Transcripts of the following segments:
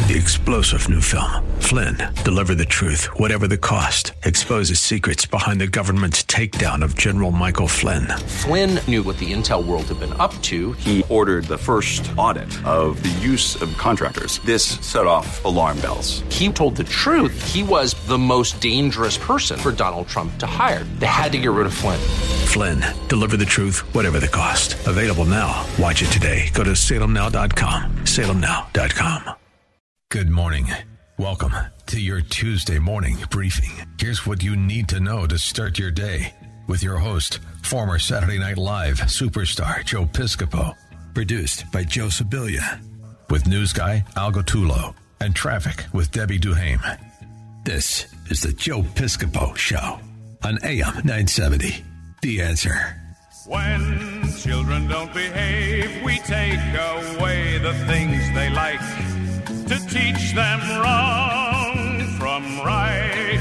The explosive new film, Flynn, deliver the truth, whatever the cost, exposes secrets behind the government's takedown of General Michael Flynn. Flynn knew what the intel world had been up to. He ordered the first audit of the use of contractors. This set off alarm bells. He told the truth. He was the most dangerous person for Donald Trump to hire. They had to get rid of Flynn. Flynn, deliver the truth, whatever the cost. Available now. Watch it today. Go to salemnow.com. salemnow.com. Good morning. Welcome to your Tuesday morning briefing. Here's what you need to know to start your day with your host, former Saturday Night Live superstar Joe Piscopo. Produced by Joe Sibilia. With news guy Al Gattullo and traffic with Debbie Duhame. This is the Joe Piscopo Show on AM 970. The Answer. When children don't behave, we take away the things they like to teach them wrong from right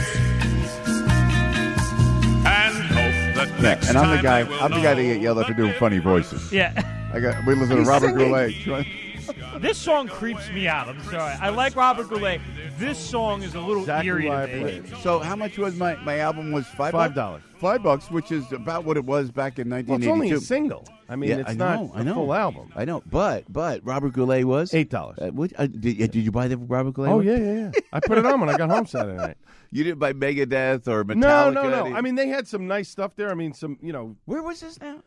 and hope that next and I'm the guy. time they will I'm the guy that know get yelled at for doing funny voices. Yeah. We listen to Robert Goulet. This song creeps me out. I'm sorry. I like Robert Goulet. This song is a little Exactly eerie why I to played me. it. So how much was my album? Was $5? $5. $5, which is about what it was back in 1982. Well, it's only a single. I mean, Yeah, it's I not know, a full album. I know, but Robert Goulet was $8. Did you buy the Robert Goulet? Oh one? yeah. I put it on when I got home Saturday night. You didn't buy Megadeth or Metallica? No. I mean, they had some nice stuff there. I mean, where was this now?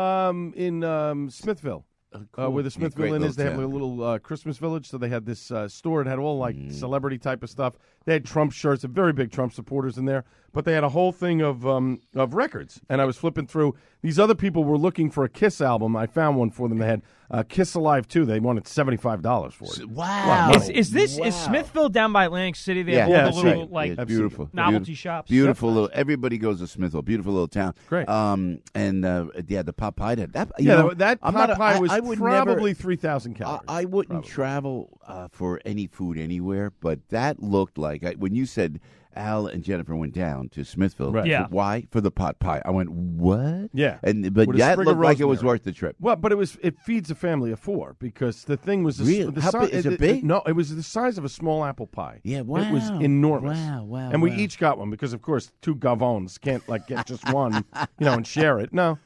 In Smithville. Cool. Where the Yeah, Smithville great Inn is, they have a little little Christmas village. So they had this store. It had all like celebrity type of stuff. They had Trump shirts, very big Trump supporters in there. But they had a whole thing of records. And I was flipping through. These other people were looking for a Kiss album. I found one for them. They had Kiss Alive 2. They wanted $75 for it. Wow. Is Smithville down by Atlantic City? They have all the little it's beautiful, novelty shops. Beautiful little. Everybody goes to Smithville. Beautiful little town. Great. The pot pie. That pot pie was probably 3,000 calories. I wouldn't travel for any food anywhere, but that looked like when you said Al and Jennifer went down to Smithville. Right. Yeah. Why? For the pot pie. I went, what? Yeah. But With a that sprig looked of like it was rosemary. worth the trip. Well, but it feeds a family of four because the thing was Really? the How si- big- is it big? No, it was the size of a small apple pie. Yeah, wow. It was enormous. Wow, And we wow. each got one because, of course, two Gavons can't get just one, and share it. No.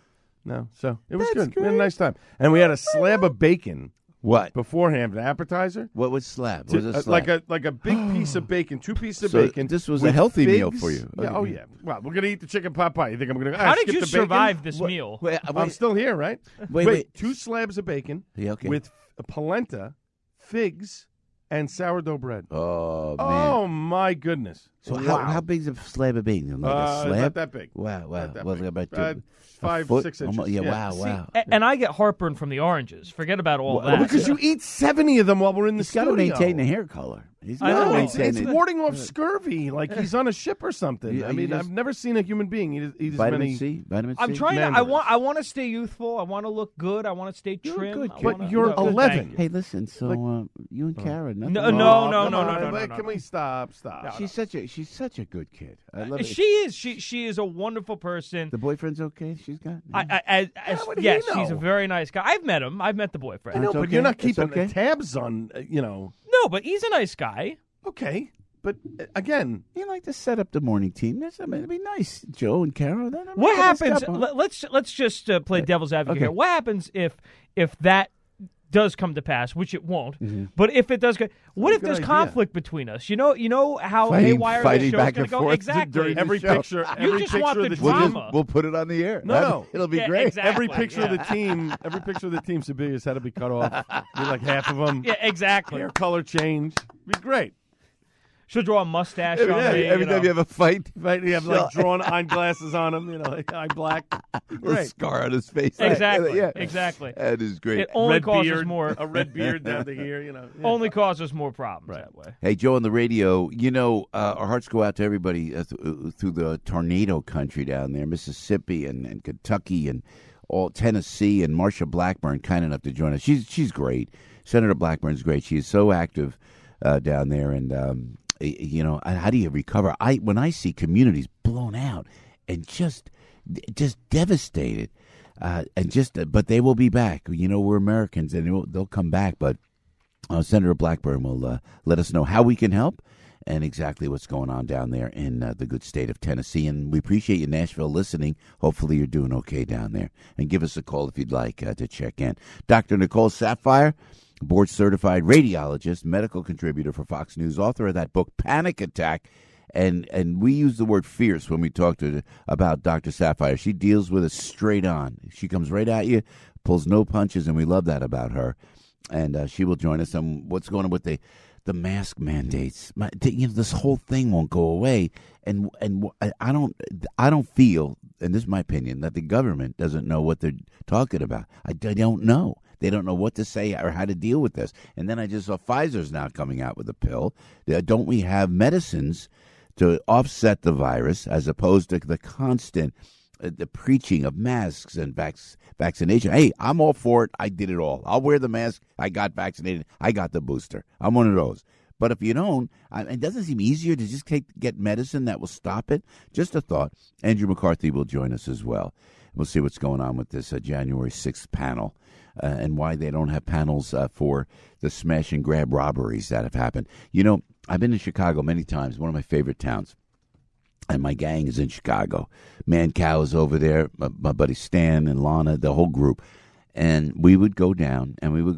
So it was That's good. We had a great. nice time, and we had a slab of bacon What? beforehand, an appetizer. What was slab? What was a slab? Like a big piece of bacon, 2 pieces of So bacon. this was a with healthy meal figs. for you. Yeah, Okay. yeah. Well, we're gonna eat the chicken pot pie. You think I'm gonna? How did skip you the bacon? survive this meal? Wait, I'm still here, right? Wait. 2 slabs of bacon Yeah, okay. with polenta, figs, and sourdough bread. Oh, man. Oh my goodness! So wow. how big's a slab of bacon? Like a slab? Not that big. Wow. Not that Well, big. about Uh, a 5, foot? 6 inches. Almost- yeah, Yeah. wow. And I get heartburn from the oranges. Forget about all Well, that. because you eat 70 of them while we're in the He's got studio. to maintain the hair color. He's I got know. to It's maintain it. warding off scurvy, like he's on a ship or something. Yeah, I you mean, just- I've never seen a human being eat as Vitamin many. C? Vitamin C? I'm trying to. Mandarins. I want to stay youthful. I want to look good. I want to stay You're a trim. good I kid. wanna- But you're no, good, 11. thank you. Hey, listen. So you and Kara, nothing No, wrong? no, no, Come no, on, no, no, wait, no, Can no. we stop? She's such a good kid. I love it. She is. She is a wonderful person. The boyfriend's okay. She's got. How would he Yes, know? he's a very nice guy. I've met him. I've met the boyfriend. I know, It's but okay. you're not It's keeping okay. tabs on. No, but he's a nice guy. Okay, but again, You like to set up the morning team. It'd be nice, Joe and Kara. What happens? Let's just play devil's advocate Okay. here. What happens if that does come to pass, which it won't? But if it does, what if good there's idea. conflict between us? You know how Fighting- haywire fighting the show's back going and to go. forth Exactly. during the every show. picture, You every just picture want of the the drama. We'll put it on the air. No. It'll be Yeah, great. exactly. Every picture of the team, Sibilius had to be cut off. Be like half of them. Yeah, exactly. Hair color change. Be great. She'll draw a mustache Every, on me. every time you have a fight, Right? You have like drawn eyeglasses on him. Like eye black. a Great. scar on his face. Exactly. Yeah. Exactly. That is great. It only Red causes beard, more. a red beard down to here. Yeah. Only causes more problems that way. Hey, Joe, on the radio, our hearts go out to everybody through the tornado country down there, Mississippi and Kentucky and all Tennessee, and Marsha Blackburn, kind enough to join us. She's great. Senator Blackburn's great. She is so active down there, and how do you recover? When I see communities blown out and just devastated, but they will be back. We're Americans, and they'll come back, but. Senator Blackburn will let us know how we can help and exactly what's going on down there in the good state of Tennessee. And we appreciate you, Nashville, listening. Hopefully you're doing okay down there. And give us a call if you'd like to check in. Dr. Nicole Saphier, board-certified radiologist, medical contributor for Fox News, author of that book, Panic Attack. And we use the word fierce when we talk to her about Dr. Saphier. She deals with it straight on. She comes right at you, pulls no punches, and we love that about her. And she will join us on what's going on with the mask mandates. This whole thing won't go away, and I don't feel, and this is my opinion, that the government doesn't know what they're talking about. I don't know. They don't know what to say or how to deal with this. And then I just saw Pfizer's now coming out with a pill. Don't we have medicines to offset the virus as opposed to the constant the preaching of masks and vaccination? Hey, I'm all for it. I did it all. I'll wear the mask. I got vaccinated. I got the booster. I'm one of those. But if you don't, it doesn't seem easier to just get medicine that will stop it? Just a thought. Andrew McCarthy will join us as well. We'll see what's going on with this January 6th panel and why they don't have panels for the smash and grab robberies that have happened. I've been to Chicago many times, one of my favorite towns. And my gang is in Chicago. Mancow is over there, my buddy Stan and Lana, the whole group. And we would go down,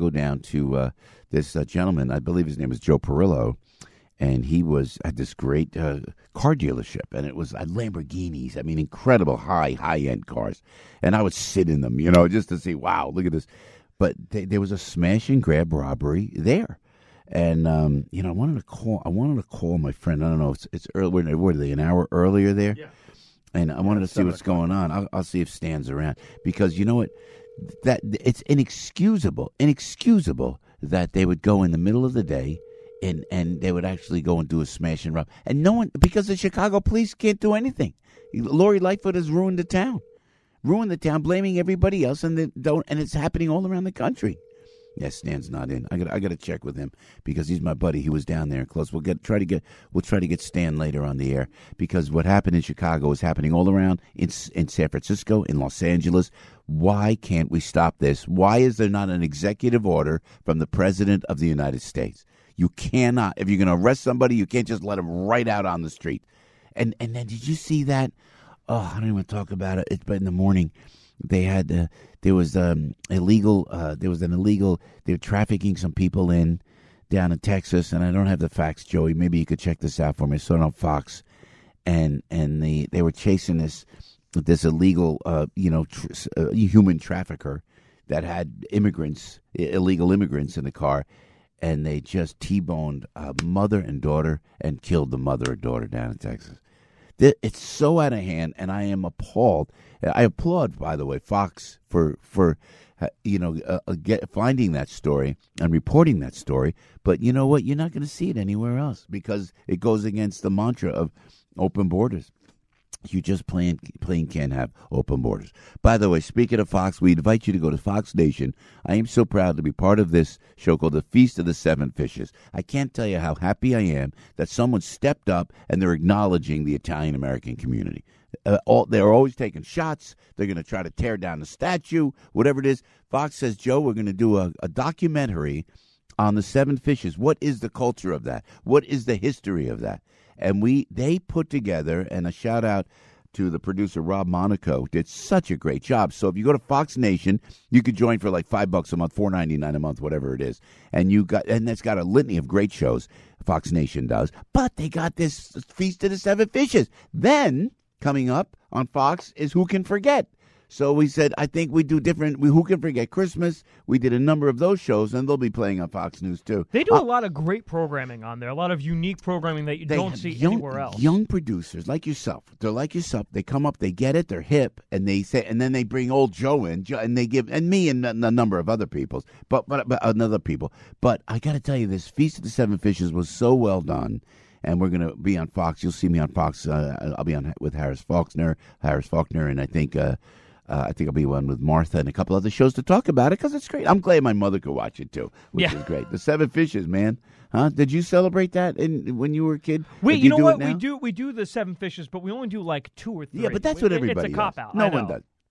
to this gentleman, I believe his name was Joe Perillo, and he had this great car dealership, and it was Lamborghinis. I mean, incredible high-end cars. And I would sit in them, just to see, wow, look at this. But there was a smash-and-grab robbery there. And I wanted to call my friend. I don't know. It's early. What are they? An hour earlier there? Yeah. And I wanted to see what's going on. I'll see if Stan's around, because you know what? That it's inexcusable that they would go in the middle of the day and they would actually go and do a smash and rob. And no one, because the Chicago police can't do anything. Lori Lightfoot has ruined the town, blaming everybody else, and it's happening all around the country. Yes, Stan's not in. I got to check with him because he's my buddy. He was down there close. We'll try to get Stan later on the air, because what happened in Chicago is happening all around in San Francisco, in Los Angeles. Why can't we stop this? Why is there not an executive order from the President of the United States? You cannot. If you're going to arrest somebody, you can't just let them right out on the street. And then did you see that? Oh, I don't even want to talk about it. But in the morning, they had they were trafficking some people down in Texas, and I don't have the facts, Joey. Maybe you could check this out for me. I saw it on Fox, and they were chasing this illegal human trafficker that had illegal immigrants in the car, and they just T-boned a mother and daughter and killed the mother and daughter down in Texas. It's so out of hand, and I am appalled. I applaud, by the way, Fox for finding that story and reporting that story. But you know what? You're not going to see it anywhere else because it goes against the mantra of open borders. You just plain can't have open borders. By the way, speaking of Fox, we invite you to go to Fox Nation. I am so proud to be part of this show called The Feast of the Seven Fishes. I can't tell you how happy I am that someone stepped up and they're acknowledging the Italian-American community. They're always taking shots. They're going to try to tear down the statue, whatever it is. Fox says, Joe, we're going to do a documentary on the seven fishes. What is the culture of that? What is the history of that? And they put together, and a shout out to the producer Rob Monaco, did such a great job. So if you go to Fox Nation, you could join for like $5 a month, $4.99 a month, whatever it is, and that's got a litany of great shows. Fox Nation does, but they got this Feast of the Seven Fishes. Then coming up on Fox is Who Can Forget. So we said, I think we do different. Who Can Forget Christmas? We did a number of those shows, and they'll be playing on Fox News, too. They do a lot of great programming on there, a lot of unique programming that you don't see anywhere else. Young producers like yourself. They're like yourself. They come up, they get it, they're hip, and they say, and then they bring old Joe in, and they give, and me and a number of other people, but other people. But I got to tell you, this Feast of the Seven Fishes was so well done. And we're going to be on Fox. You'll see me on Fox. I'll be on with Harris Faulkner, and I think I'll be one with Martha and a couple other shows to talk about it because it's great. I'm glad my mother could watch it too, which is great. The Seven Fishes, man. Huh? Did you celebrate that when you were a kid? You know what? We do the Seven Fishes, but we only do like 2 or 3. Yeah, but that's what everybody It's a cop-out. No one does.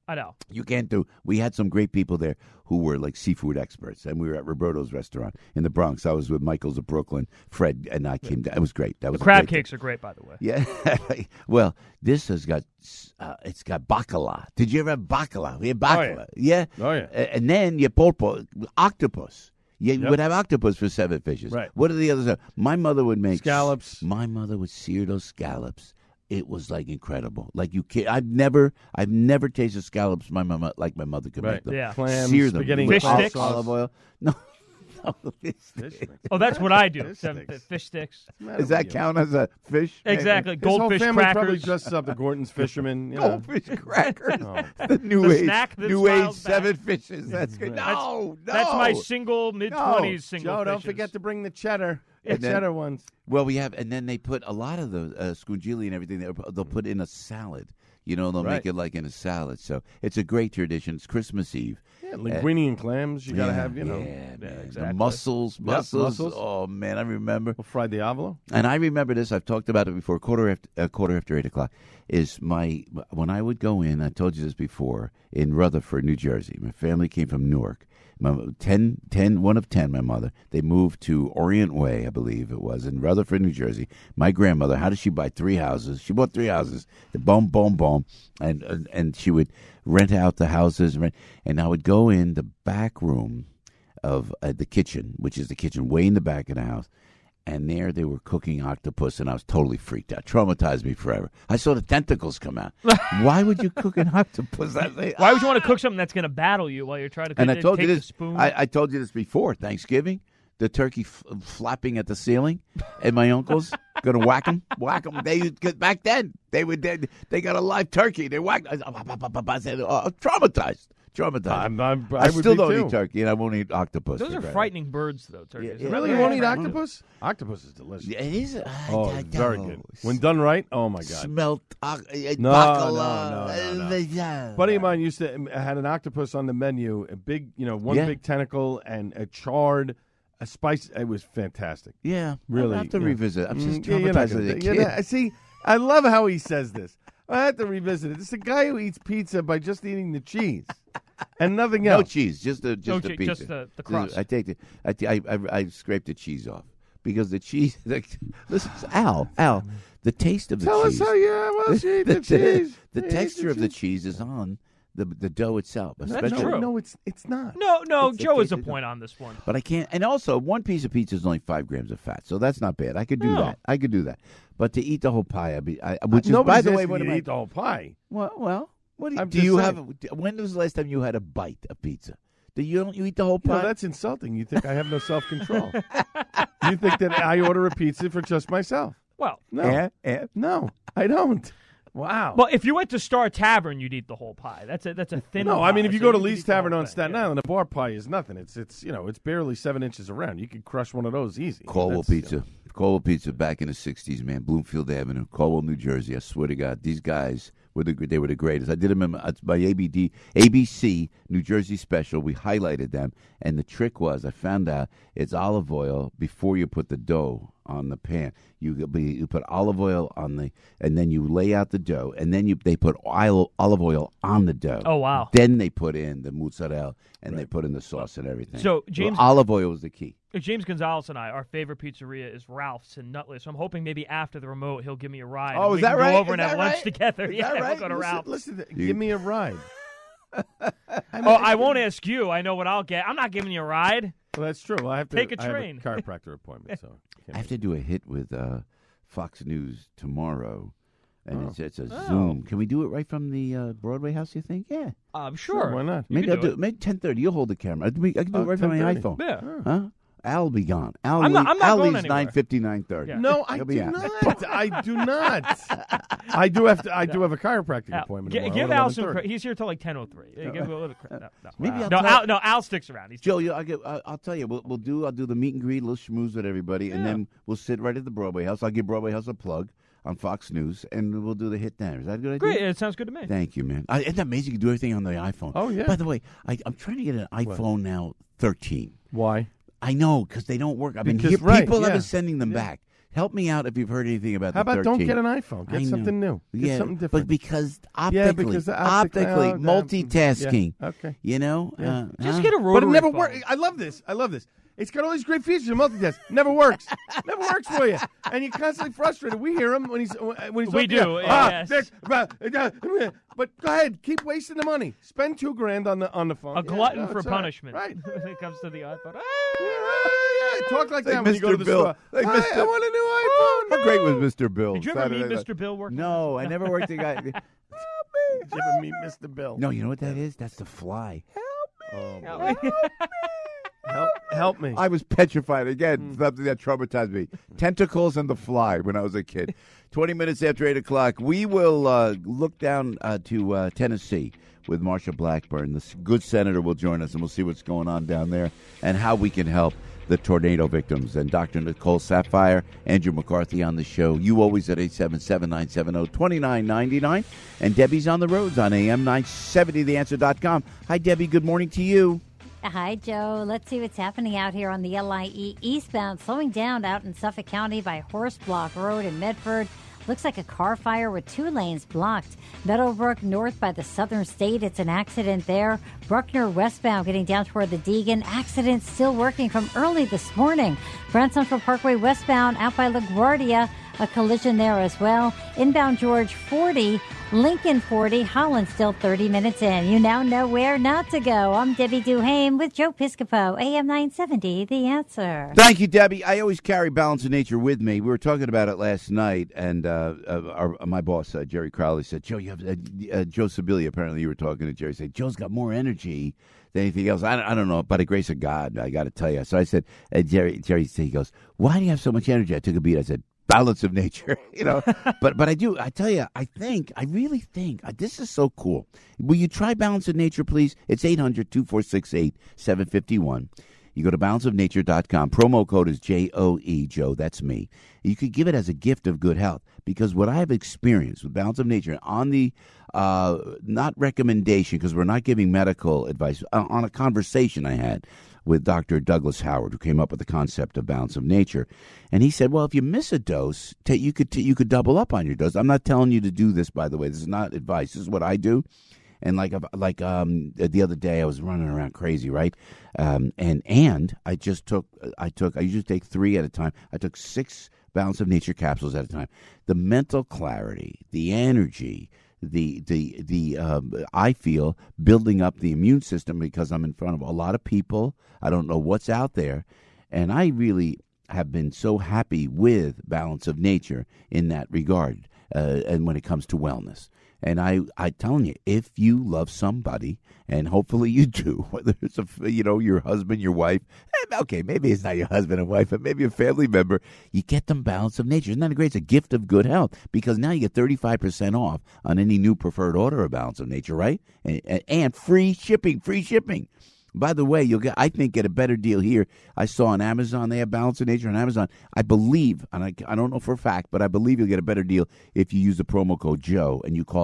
I know. You can't do. We had some great people there who were like seafood experts, and we were at Roberto's restaurant in the Bronx. I was with Michaels of Brooklyn, Fred, and I came down. It was great. That was The crab a great cakes are great, by the way. Yeah. Well, this has got it's got bacala. Did you ever have bacala? We had bacala. Yeah. Oh, yeah. And then you pulpo, octopus. You would have octopus for 7 fishes. Right. What are the others? My mother would make Scallops. My mother would sear those scallops. It was like incredible. Like you can't. I've never tasted scallops my mother could make them. Yeah. Clams, Sear them. spaghetti, Fish and sticks? Olive oil. No. Fish Fish sticks. sticks. Oh, that's what I do. Fish Seven sticks. fish sticks. Does that count as a fish? Exactly. His whole Goldfish family probably crackers. dresses up the Gordon's fishermen. You know. Goldfish crackers. Oh. The new The age. snack that New age smiles back. 7 fishes. That's good. No. That's my single mid-20s single Joe, don't fishes. forget to bring the cheddar. The And then- cheddar ones. Well, we have, and then they put a lot of the scungili and everything. They'll put in a salad. You know, they'll Right. make it like in a salad. So it's a great tradition. It's Christmas Eve. Yeah, linguine and clams. You got to have, you know. Yeah, man. exactly. The mussels. mussels. Oh man, I remember. Well, fried diavolo. And I remember this. I've talked about it before. Quarter after 8 o'clock is when I would go in. I told you this before in Rutherford, New Jersey. My family came from Newark. One of 10. My mother. They moved to Orient Way, I believe it was, in Rutherford, New Jersey. My grandmother. How did she buy 3 houses? She bought 3 houses. The boom, and she would rent out the houses. And I would go in the back room of the kitchen, which is the kitchen way in the back of the house. And there they were cooking octopus, and I was totally freaked out. Traumatized me forever. I saw the tentacles come out. Why would you cook an octopus? Why would you want to cook something that's going to battle you while you're trying to cook And I it? told Take you the this. spoon. I told you this before Thanksgiving. The turkey flapping at the ceiling, and my uncle's gonna whack him. Back then they got a live turkey. They whacked. I said, traumatized. I would still be don't too. eat turkey, and I won't eat octopus. Those are frightening birds, though, turkeys. Yeah, Really, you won't eat octopus? Octopus is delicious. Yeah, it is. Oh, very good. When done right, oh my God. Smelt bacala. No. Buddy of mine used to had an octopus on the menu, a big, one Yeah. big tentacle and a charred, a spice. It was fantastic. Yeah, Really, I have to yeah. revisit. I'm just Yeah, you're not traumatized as a gonna- kid. See, I love how he says this. I have to revisit it. It's a guy who eats pizza by just eating the cheese and nothing No else. cheese, just the No pizza. cheese, just the crust. I take I scrape the cheese off because the cheese. Listen, Al, the taste of the Tell cheese. us how you eat the cheese. The You eat texture of the cheese is on the dough itself, especially. true. No, it's not. No, Joe is a tasted point on this one. But I can't. And also, one piece of pizza is only 5 grams of fat, so that's not bad. I could do No. that. But to eat the whole pie, which is, Nobody's by the way, asking what you am to I? eat the whole pie. Well, what I'm do just you saying. have? When was the last time you had a bite of pizza? Don't you eat the whole pie? No, that's insulting. You think I have no self-control. You think that I order a pizza for just myself. Well, No, no, I don't. Wow. well, if you went to Star Tavern, you'd eat the whole pie. That's a thin. No, I mean, if pie, you so go to could Lee's eat the whole Tavern on thing, Staten yeah. Island, a bar pie is nothing. It's barely 7 inches around. You could crush one of those easy. Caldwell That's, Pizza. Caldwell Pizza back in the 60s, man. Bloomfield Avenue, Caldwell, New Jersey. I swear to God, these guys were the greatest. I did them in my ABC New Jersey special. We highlighted them, and the trick was I found out it's olive oil before you put the dough on the pan. You put olive oil on and then you lay out the dough, and then they put olive oil on the dough. Oh, wow. Then they put in the mozzarella, and they put in the sauce and everything. So, James- olive oil was the key. James Gonzalez and I, our favorite pizzeria is Ralph's in Nutley. So I'm hoping maybe after the remote he'll give me a ride. Oh, and is we that can right? Go over Is and have that lunch right? together. Is Yeah, that right? we'll go to Ralph's. Listen, give me a ride. I won't ask you. I know what I'll get. I'm not giving you a ride. Well, that's true. I have to Take a I have train. chiropractor appointment. So I have to do a hit with Fox News tomorrow, and Oh. it's a Zoom. Can we do it right from the Broadway house? You think? Yeah. Sure. why not? Maybe can I'll do do it. Maybe 10:30. You'll hold the camera. I can do it right from my 10:30. iPhone. Yeah. Huh? Al will be gone. I'm not going leaves anywhere. 9:50, 9:30. Yeah. No, I He'll do be out. not. I do not. I do have a chiropractic appointment. tomorrow Give at Al some 11:30. credit. He's here till like 10:03. Give him a little credit. No. Maybe I'll No, tell- Al sticks around. He's Joe, I'll tell you. I'll do the meet and greet, little schmooze with everybody, and then we'll sit right at the Broadway house. I'll give Broadway house a plug on Fox News, and we'll do the hit then. Is that a good idea? great. It sounds good to me. Thank you, man. Isn't that amazing? You can do everything on the iPhone. Oh, yeah. By the way, I'm trying to get an iPhone now 13. Why? I know, because they don't work. I've been Because, here. right, People have yeah. been sending them back. Help me out if you've heard anything about How the about 13. don't get an iPhone? Get something new. Get something different. But because because the optically, multitasking. Yeah. Okay. You know? Yeah. Just get a rotary But it never phone. works. I love this. It's got all these great features. Multitask never works. Never works for you, and you're constantly frustrated. We hear him when he's We do, yes. But go ahead, keep wasting the money. Spend $2,000 on the phone. A glutton for it's all right. punishment. Right. When it comes to the iPhone. Yeah, talk like that when you Mr. go to the Bill. store. Like Hi, Mr. I want a new iPhone. How great was Mr. Bill? Did you ever Saturday meet night? Mr. Bill working? No, I never worked the guy. Did you ever meet Mr. Bill? No, you know what that is? That's the fly. Help me. I was petrified. Again, something that traumatized me. Tentacles and the fly when I was a kid. 20 minutes after 8 o'clock, we will look down to Tennessee with Marsha Blackburn. The good senator will join us, and we'll see what's going on down there and how we can help the tornado victims. And Dr. Nicole Sapphire, Andrew McCarthy on the show. You always at 877-970-2999. And Debbie's on the roads on AM 970theanswer.com. Hi, Debbie. Good morning to you. Hi, Joe. Let's see what's happening out here on the LIE eastbound, slowing down out in Suffolk County by Horse Block Road in Medford. Looks like a car fire with 2 lanes blocked. Meadowbrook north by the Southern State. It's an accident there. Bruckner westbound getting down toward the Deegan. Accident still working from early this morning. Grand Central Parkway westbound out by LaGuardia. A collision there as well. Inbound George 40, Lincoln 40, Holland still 30 minutes in. You now know where not to go. I'm Debbie Duhame with Joe Piscopo, AM 970, The Answer. Thank you, Debbie. I always carry Balance of Nature with me. We were talking about it last night, and my boss, Jerry Crowley, said, Joe, you have Joe Sibilia, apparently you were talking to Jerry, said, Joe's got more energy than anything else. I don't know, by the grace of God, I got to tell you. So I said, Jerry said, he goes, why do you have so much energy? I took a beat. I said, Balance of Nature, you know. but I tell you, I really think, this is so cool. Will you try Balance of Nature, please? It's 800-246-8751. You go to balanceofnature.com. Promo code is JOE, Joe. That's me. You could give it as a gift of good health, because what I've experienced with Balance of Nature on the, not recommendation, because we're not giving medical advice, on a conversation I had with Dr. Douglas Howard, who came up with the concept of Balance of Nature. And he said, well, if you miss a dose, you could double up on your dose. I'm not telling you to do this, by the way. This is not advice. This is what I do. And the other day I was running around crazy, right? And I usually take 3 at a time. I took 6 Balance of Nature capsules at a time. The mental clarity, the energy, I feel building up the immune system, because I'm in front of a lot of people. I don't know what's out there. And I really have been so happy with Balance of Nature in that regard, and when it comes to wellness. And I'm telling you, if you love somebody, and hopefully you do, whether it's your husband, your wife, okay, maybe it's not your husband and wife, but maybe a family member, you get them Balance of Nature. Isn't that great? It's a gift of good health, because now you get 35% off on any new preferred order of Balance of Nature, right? And free shipping. By the way, you'll get a better deal here. I saw on Amazon, they have Balance of Nature on Amazon. I believe, and I don't know for a fact, but I believe you'll get a better deal if you use the promo code Joe and you call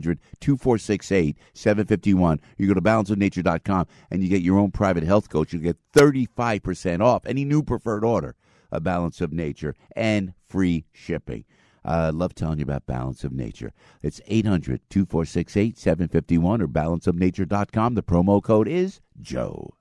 800-246-8751. You go to balanceofnature.com and you get your own private health coach. You get 35% off any new preferred order of Balance of Nature and free shipping. I love telling you about Balance of Nature. It's 800-246-8751 or balanceofnature.com. The promo code is Joe.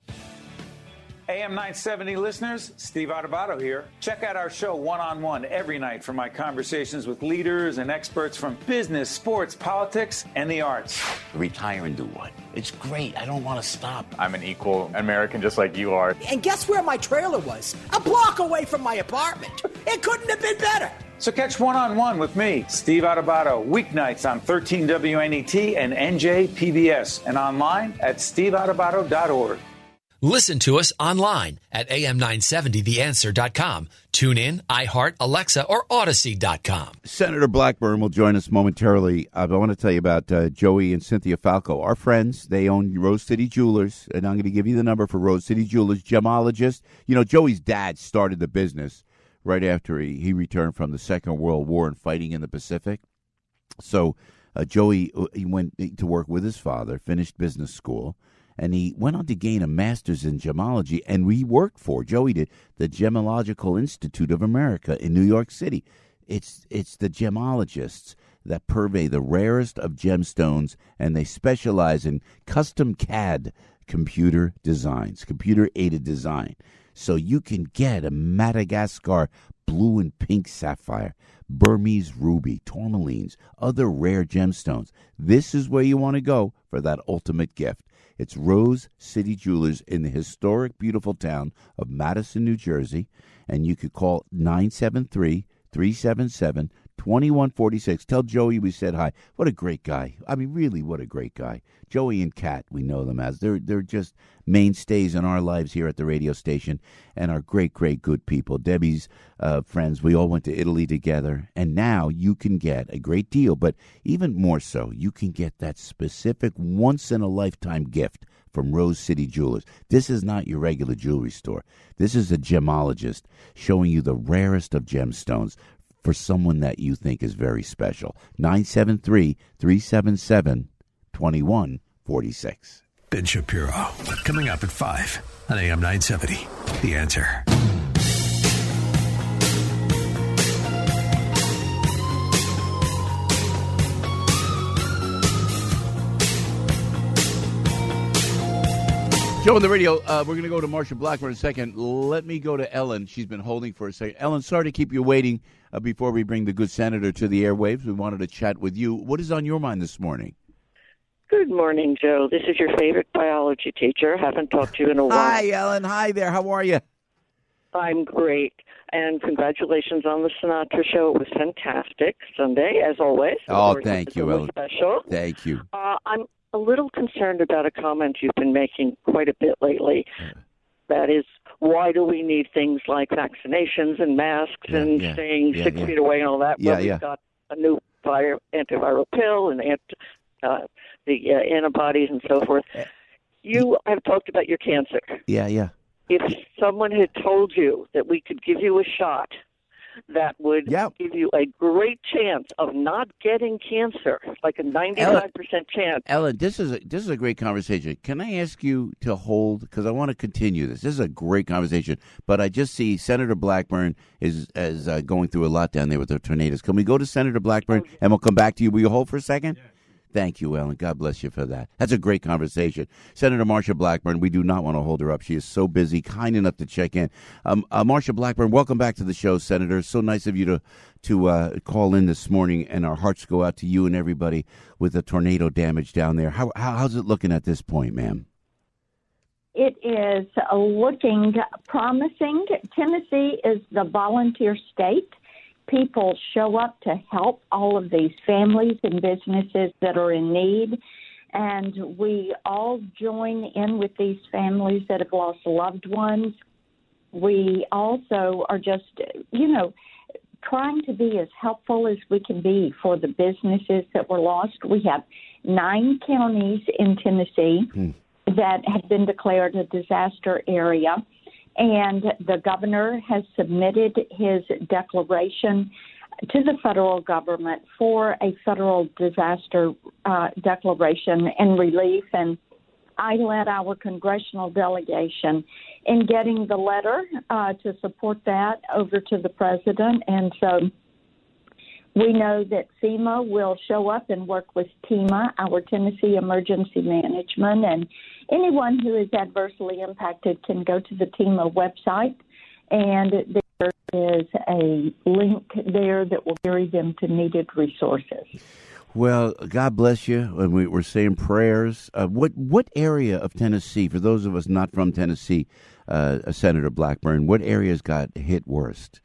AM 970 listeners, Steve Adubato here. Check out our show One-on-One every night for my conversations with leaders and experts from business, sports, politics, and the arts. Retire and do what? It's great. I don't want to stop. I'm an equal American just like you are. And guess where my trailer was? A block away from my apartment. It couldn't have been better. So catch One-on-One with me, Steve Adubato, weeknights on 13 WNET and NJPBS, and online at steveadubato.org. Listen to us online at am970theanswer.com. Tune in, iHeart, Alexa, or Odyssey.com. Senator Blackburn will join us momentarily. I want to tell you about Joey and Cynthia Falco, our friends. They own Rose City Jewelers, and I'm going to give you the number for Rose City Jewelers, gemologist. You know, Joey's dad started the business right after he returned from the Second World War and fighting in the Pacific. So Joey he went to work with his father, finished business school, and he went on to gain a master's in gemology, and we worked for, Joey did, the Gemological Institute of America in New York City. It's the gemologists that purvey the rarest of gemstones, and they specialize in custom CAD computer designs, computer-aided design. So you can get a Madagascar blue and pink sapphire, Burmese ruby, tourmalines, other rare gemstones. This is where you want to go for that ultimate gift. It's Rose City Jewelers in the historic, beautiful town of Madison, New Jersey, and you could call 973-377-2146. Tell Joey we said hi. What a great guy. I mean, really, what a great guy. Joey and Kat, we know them as. They're just mainstays in our lives here at the radio station and are great, great, good people. Debbie's friends, we all went to Italy together, and now you can get a great deal, but even more so, you can get that specific once-in-a-lifetime gift from Rose City Jewelers. This is not your regular jewelry store. This is a gemologist showing you the rarest of gemstones for someone that you think is very special. 973-377-2146. Ben Shapiro, coming up at 5 on AM 970. The Answer. Joe on the radio, we're going to go to Marsha Blackburn in a second. Let me go to Ellen. She's been holding for a second. Ellen, sorry to keep you waiting before we bring the good senator to the airwaves. We wanted to chat with you. What is on your mind this morning? Good morning, Joe. This is your favorite biology teacher. Haven't talked to you in a while. Hi, Ellen. Hi there. How are you? I'm great. And congratulations on the Sinatra show. It was fantastic Sunday, as always. Oh, thank you, Ellen. Special. Thank you. I'm a little concerned about a comment you've been making quite a bit lately. That is, why do we need things like vaccinations and masks and staying 6 feet away and all that? We've got a new antiviral pill and the antibodies and so forth. You have talked about your cancer. Yeah. If someone had told you that we could give you a shot that would give you a great chance of not getting cancer, like a 95% chance. Ellen, this is a great conversation. Can I ask you to hold, because I want to continue this. This is a great conversation, but I just see Senator Blackburn is going through a lot down there with the tornadoes. Can we go to Senator Blackburn, and we'll come back to you? Will you hold for a second? Yeah. Thank you, Ellen. God bless you for that. That's a great conversation. Senator Marsha Blackburn, we do not want to hold her up. She is so busy, kind enough to check in. Marsha Blackburn, welcome back to the show, Senator. So nice of you to call in this morning, and our hearts go out to you and everybody with the tornado damage down there. How's it looking at this point, ma'am? It is looking promising. Tennessee is the volunteer state. People show up to help all of these families and businesses that are in need, and we all join in with these families that have lost loved ones. We also are just, trying to be as helpful as we can be for the businesses that were lost. We have 9 counties in Tennessee that have been declared a disaster area. And the governor has submitted his declaration to the federal government for a federal disaster declaration and relief. And I led our congressional delegation in getting the letter to support that over to the president. And so we know that FEMA will show up and work with TEMA, our Tennessee Emergency Management, and anyone who is adversely impacted can go to the TEMA website, and there is a link there that will carry them to needed resources. Well, God bless you, and we're saying prayers. What area of Tennessee, for those of us not from Tennessee, Senator Blackburn, what areas got hit worst?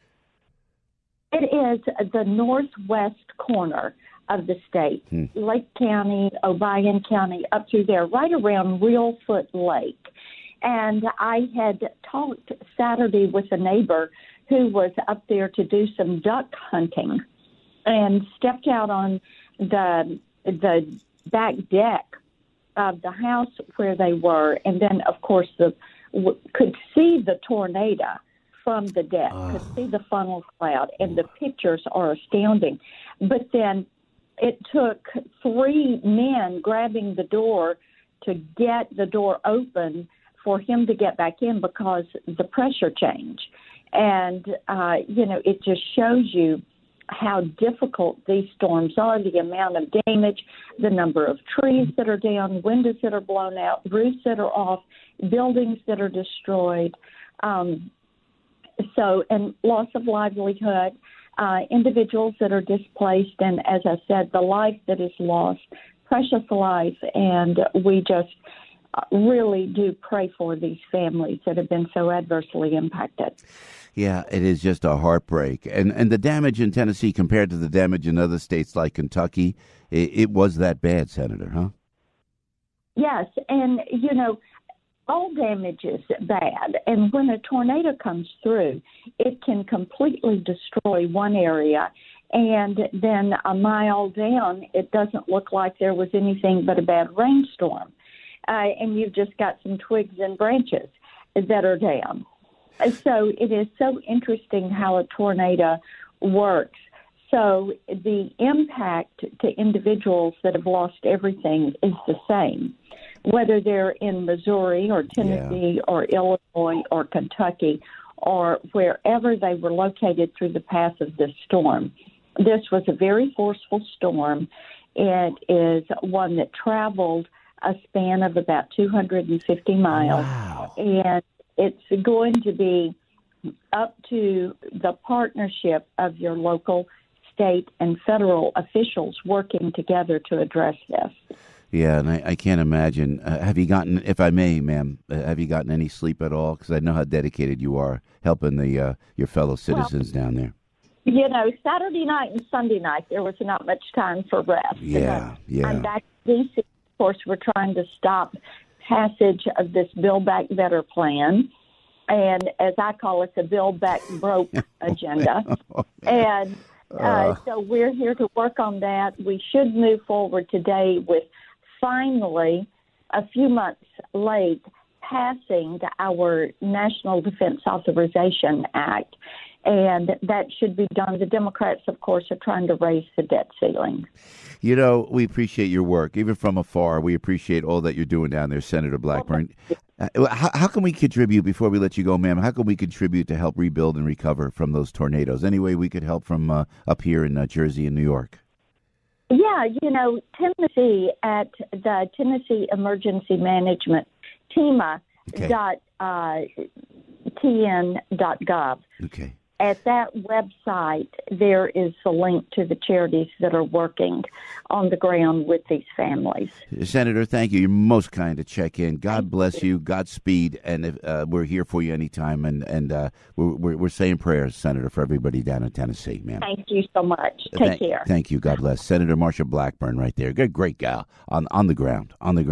It is the northwest corner of the state, Lake County, Obion County, up through there, right around Reelfoot Lake. And I had talked Saturday with a neighbor who was up there to do some duck hunting and stepped out on the back deck of the house where they were, and then, of course, could see the tornado from the deck, could see the funnel cloud, and the pictures are astounding. But then it took 3 men grabbing the door to get the door open for him to get back in because the pressure changed. And, it just shows you how difficult these storms are, the amount of damage, the number of trees that are down, windows that are blown out, roofs that are off, buildings that are destroyed. And loss of livelihood, individuals that are displaced, and as I said, the life that is lost, precious life, and we just really do pray for these families that have been so adversely impacted. Yeah, it is just a heartbreak. And the damage in Tennessee compared to the damage in other states like Kentucky, it was that bad, Senator, huh? Yes, and, all damage is bad, and when a tornado comes through, it can completely destroy one area, and then a mile down, it doesn't look like there was anything but a bad rainstorm, and you've just got some twigs and branches that are down. So it is so interesting how a tornado works. So the impact to individuals that have lost everything is the same, whether they're in Missouri or Tennessee or Illinois or Kentucky or wherever they were located through the path of this storm. This was a very forceful storm. It is one that traveled a span of about 250 miles. Wow. And it's going to be up to the partnership of your local, state, and federal officials working together to address this. Yeah, and I can't imagine. Have you gotten, if I may, ma'am, have you gotten any sleep at all? Because I know how dedicated you are helping your fellow citizens down there. Saturday night and Sunday night, there was not much time for rest. Yeah. I'm back in D.C. Of course, we're trying to stop passage of this Build Back Better plan. And as I call it, the Build Back Broke agenda. And so we're here to work on that. We should move forward today with finally, a few months late, passing our National Defense Authorization Act. And that should be done. The Democrats, of course, are trying to raise the debt ceiling. We appreciate your work. Even from afar, we appreciate all that you're doing down there, Senator Blackburn. How can we contribute, before we let you go, ma'am, how can we contribute to help rebuild and recover from those tornadoes? Any way we could help from up here in Jersey and New York? Yeah, Tennessee, at the Tennessee Emergency Management, TEMA.tn.gov. Okay. At that website, there is a link to the charities that are working on the ground with these families. Senator, thank you. You're most kind to check in. God bless you. Godspeed. And we're here for you anytime. And we're saying prayers, Senator, for everybody down in Tennessee, ma'am. Thank you so much. Take care. Thank you. God bless. Senator Marsha Blackburn right there. Great gal on the ground,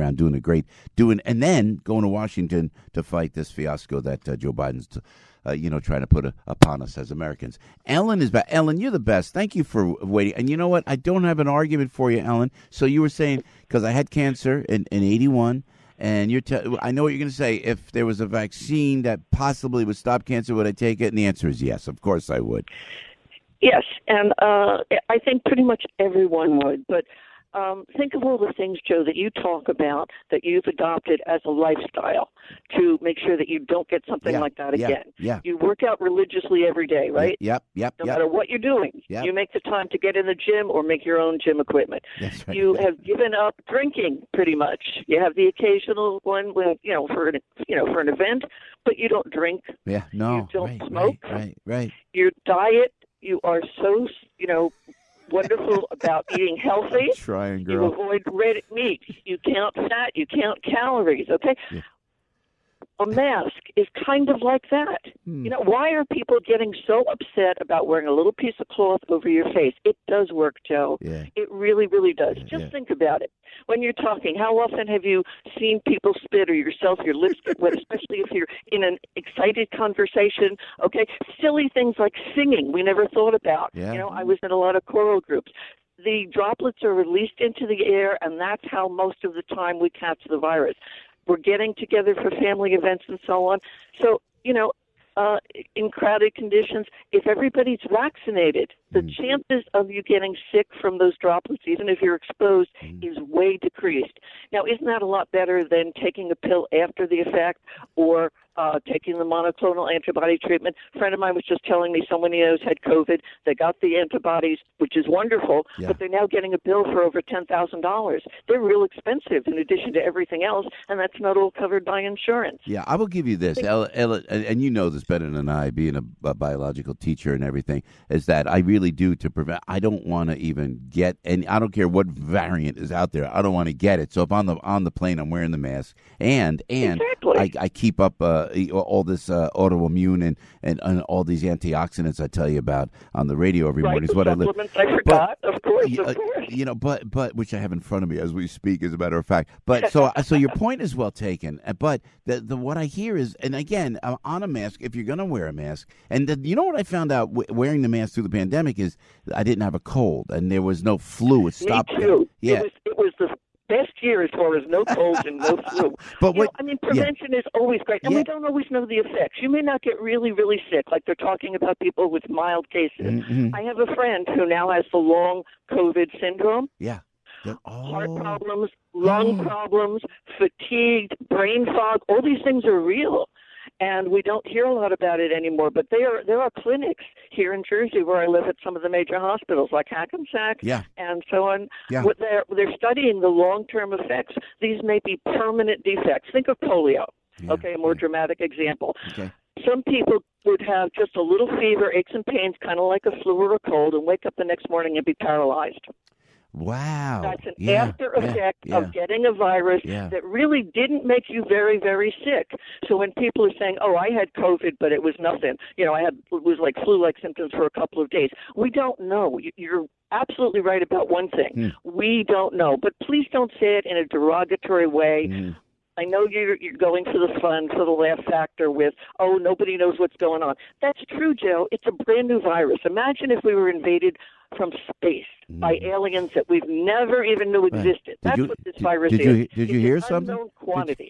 and then going to Washington to fight this fiasco that Joe Biden's trying to put upon us as Americans. Ellen is back. Ellen, you're the best. Thank you for waiting. And you know what? I don't have an argument for you, Ellen. So you were saying, because I had cancer in 81, and I know what you're going to say. If there was a vaccine that possibly would stop cancer, would I take it? And the answer is yes. Of course I would. Yes, and I think pretty much everyone would. But think of all the things, Joe, that you talk about that you've adopted as a lifestyle to make sure that you don't get something like that again. Yeah. You work out religiously every day, right? Yep. No matter what you're doing, you make the time to get in the gym or make your own gym equipment. That's right. You have given up drinking pretty much. You have the occasional one when for an event, but you don't drink. Yeah, no. You don't smoke. Right. Your diet, you are so wonderful about eating healthy. Trying, girl. You avoid red meat. You count fat. You count calories. Okay. Yeah. A mask is kind of like that. Why are people getting so upset about wearing a little piece of cloth over your face? It does work, Joe. Yeah. It really, really does. Just think about it. When you're talking, how often have you seen people spit or yourself, your lips get wet, especially if you're in an excited conversation? Okay. Silly things like singing we never thought about. Yeah. I was in a lot of choral groups. The droplets are released into the air, and that's how most of the time we catch the virus. We're getting together for family events and so on. So, in crowded conditions. If everybody's vaccinated, the chances of you getting sick from those droplets, even if you're exposed, is way decreased. Now, isn't that a lot better than taking a pill after the effect or taking the monoclonal antibody treatment? A friend of mine was just telling me someone he knows had COVID. They got the antibodies, which is wonderful, but they're now getting a bill for over $10,000. They're real expensive in addition to everything else, and that's not all covered by insurance. Yeah, I will give you this, Ella, and you know this better than I, being a biological teacher and everything, is that I really do to prevent. I don't want to even get, and I don't care what variant is out there. I don't want to get it. So if on the plane, I'm wearing the mask, and exactly. I keep up all this autoimmune and all these antioxidants I tell you about on the radio every morning. Is what supplements I forgot, of course. You know, but which I have in front of me as we speak, as a matter of fact. But so your point is well taken. But the what I hear is, and again, on a mask, if you're going to wear a mask, and you know what I found out wearing the mask through the pandemic is I didn't have a cold and there was no flu. It stopped. Me too. Yeah. It was the best year as far as no colds and no flu. But prevention is always great, and we don't always know the effects. You may not get really, really sick, like they're talking about people with mild cases. Mm-hmm. I have a friend who now has the long COVID syndrome. Yeah. Heart problems, lung problems, fatigue, brain fog, all these things are real. And we don't hear a lot about it anymore. But there are clinics here in Jersey where I live at some of the major hospitals, like Hackensack and so on. Yeah. They're studying the long-term effects. These may be permanent defects. Think of polio. A more dramatic example. Okay. Some people would have just a little fever, aches and pains, kind of like a flu or a cold, and wake up the next morning and be paralyzed. Wow. That's an after effect of getting a virus that really didn't make you very, very sick. So when people are saying, oh, I had COVID, but it was nothing, it was like flu-like symptoms for a couple of days. We don't know. You're absolutely right about one thing. We don't know. But please don't say it in a derogatory way. I know you're going for the fun, for the laugh factor with, oh, nobody knows what's going on. That's true, Joe. It's a brand new virus. Imagine if we were invaded from space by aliens that we've never even knew existed. That's what this virus is. Did you hear something? Unknown quantity.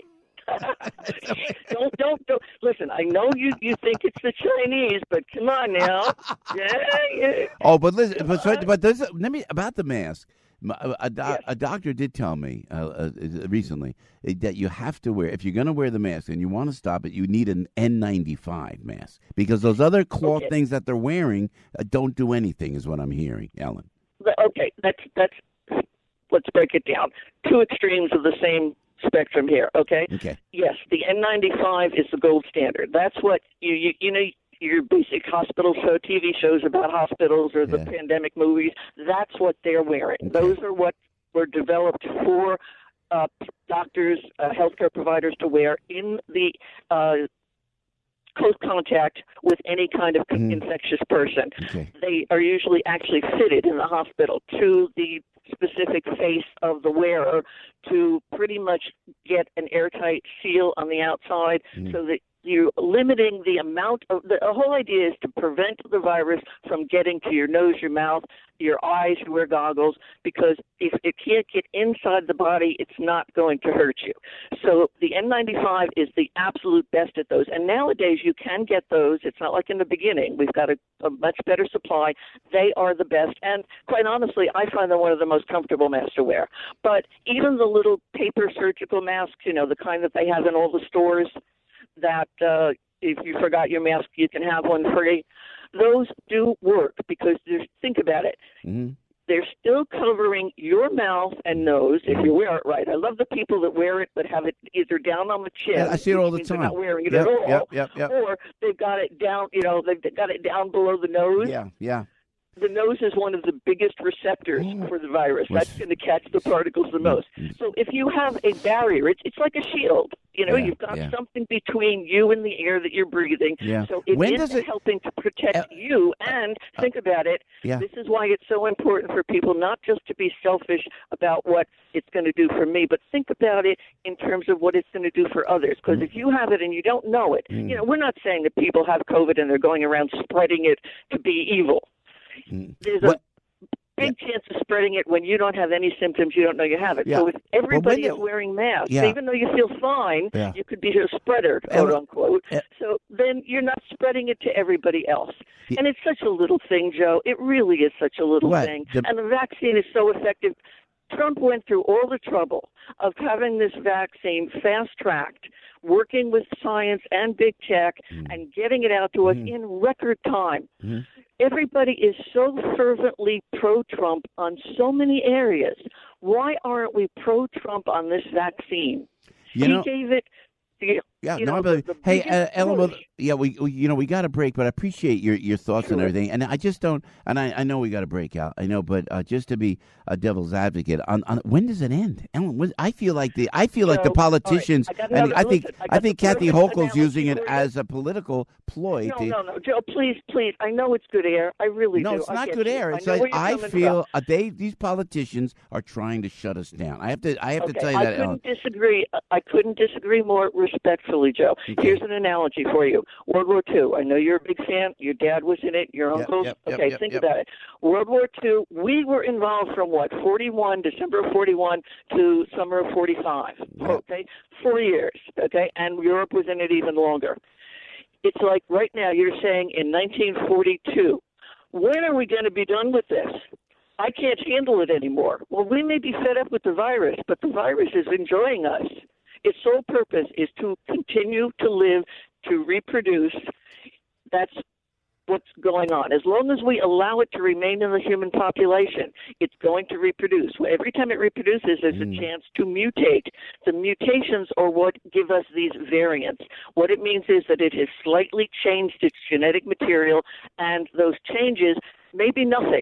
Don't. Listen, I know you think it's the Chinese, but come on now. Yeah. Oh, but listen, but let me about the mask. A doctor did tell me recently that you have to wear, if you're going to wear the mask and you want to stop it, you need an N95 mask because those other cloth things that they're wearing don't do anything, is what I'm hearing, Ellen. Okay, that's let's break it down. Two extremes of the same spectrum here. Okay. Yes, the N95 is the gold standard. That's what you know. Your basic hospital show, TV shows about hospitals or the pandemic movies, that's what they're wearing. Those are what were developed for doctors, healthcare providers to wear in the close contact with any kind of infectious person. They are usually actually fitted in the hospital to the specific face of the wearer to pretty much get an airtight seal on the outside so that you're limiting the amount of the whole idea is to prevent the virus from getting to your nose, your mouth, your eyes. You wear goggles because if it can't get inside the body, it's not going to hurt you. So the N95 is the absolute best at those. And nowadays you can get those. It's not like in the beginning. We've got a much better supply. They are the best. And quite honestly, I find them one of the most comfortable masks to wear. But even the little paper surgical masks, the kind that they have in all the stores, that if you forgot your mask, you can have one free. Those do work because think about it. They're still covering your mouth and nose if you wear it right. I love the people that wear it but have it either down on the chin. Yeah, I see it all the time. They're not wearing it at all. Yep. Or they've got it down. They've got it down below the nose. Yeah. The nose is one of the biggest receptors for the virus. That's going to catch the particles the most. So if you have a barrier, it's like a shield. You've got something between you and the air that you're breathing. So it is helping to protect you. And think about it. This is why it's so important for people not just to be selfish about what it's going to do for me, but think about it in terms of what it's going to do for others. Because if you have it and you don't know it, we're not saying that people have COVID and they're going around spreading it to be evil. There's big chance of spreading it when you don't have any symptoms, you don't know you have it. Yeah. So if everybody is wearing masks, even though you feel fine, you could be a spreader, quote unquote. So then you're not spreading it to everybody else. And it's such a little thing, Joe. It really is such a little thing. And the vaccine is so effective. Trump went through all the trouble of having this vaccine fast-tracked, working with science and big tech, and getting it out to us in record time. Everybody is so fervently pro-Trump on so many areas. Why aren't we pro-Trump on this vaccine? He gave it... Hey, Ellen, we got a break, but I appreciate your thoughts and everything, and I just don't. And I know we got a break out. I know, but just to be a devil's advocate, on when does it end, Ellen? I feel like the politicians, and I think Kathy Hochul's using it as a political ploy. No, Joe, please, I know it's good air. I really do. No, it's not good air. It's like I feel these politicians are trying to shut us down. I have to tell you that, Ellen. I couldn't disagree more respectfully, Joe. Okay. Here's an analogy for you. World War II. I know you're a big fan. Your dad was in it. Your uncles. Think about it. World War II, we were involved from December of 41 to summer of 45. Okay? 4 years. Okay? And Europe was in it even longer. It's like right now you're saying in 1942, when are we going to be done with this? I can't handle it anymore. Well, we may be fed up with the virus, but the virus is enjoying us. Its sole purpose is to continue to live, to reproduce. That's what's going on. As long as we allow it to remain in the human population, it's going to reproduce. Every time it reproduces, there's a chance to mutate. The mutations are what give us these variants. What it means is that it has slightly changed its genetic material, and those changes may be nothing.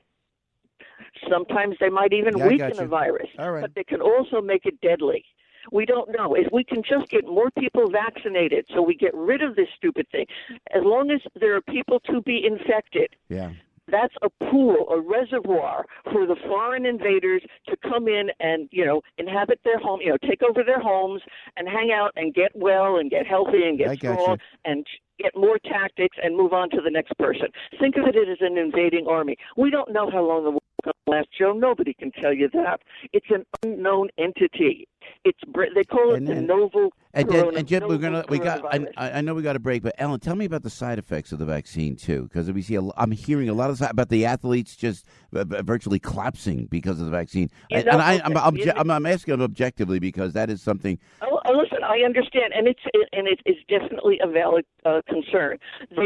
Sometimes they might even weaken a virus, but they can also make it deadly. We don't know. If we can just get more people vaccinated so we get rid of this stupid thing, as long as there are people to be infected, that's a pool, a reservoir for the foreign invaders to come in and, inhabit their home, take over their homes and hang out and get well and get healthy and get strong and get more tactics and move on to the next person. Think of it as an invading army. We don't know how long the war will last, Joe. Nobody can tell you that. It's an unknown entity. They call it the novel. And Jim, I know we got a break, but Ellen, tell me about the side effects of the vaccine too, because I'm hearing a lot about the athletes just virtually collapsing because of the vaccine. I'm asking to because that is something. Listen, I understand, and it's definitely a valid concern.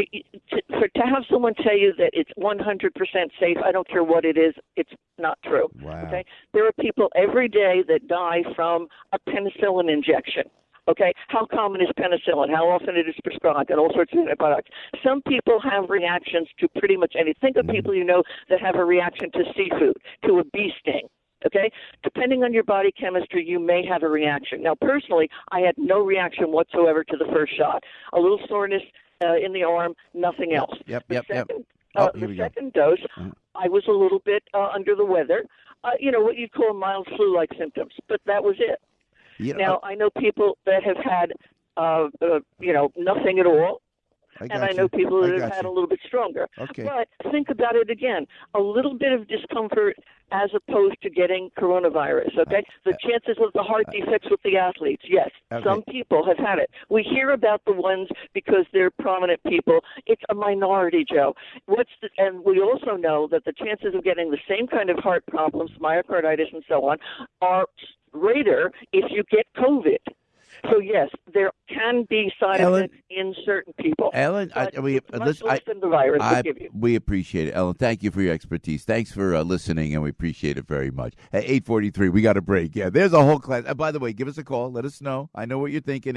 To have someone tell you that it's 100% safe, I don't care what it is, it's not true. Wow. Okay, there are people every day that die from a penicillin injection. Okay, how common is penicillin? How often it is prescribed, and all sorts of antibiotics. Some people have reactions to pretty much anything. Think of people that have a reaction to seafood, to a bee sting. Okay, depending on your body chemistry, you may have a reaction. Now, personally, I had no reaction whatsoever to the first shot. A little soreness in the arm, nothing else. The second dose, I was a little bit under the weather. What you'd call mild flu-like symptoms, but that was it. Now, I know people that have had, nothing at all. I know people that have had a little bit stronger. Okay. But think about it again. A little bit of discomfort as opposed to getting coronavirus, okay? The chances of the heart defects with the athletes, yes. Okay. Some people have had it. We hear about the ones because they're prominent people. It's a minority, Joe. And we also know that the chances of getting the same kind of heart problems, myocarditis and so on, are greater if you get COVID. So, yes, there can be side effects in certain people. Ellen, much less than the virus will give you. We appreciate it. Ellen, thank you for your expertise. Thanks for listening, and we appreciate it very much. At 8:43, we got a break. Yeah, there's a whole class. By the way, give us a call. Let us know. I know what you're thinking.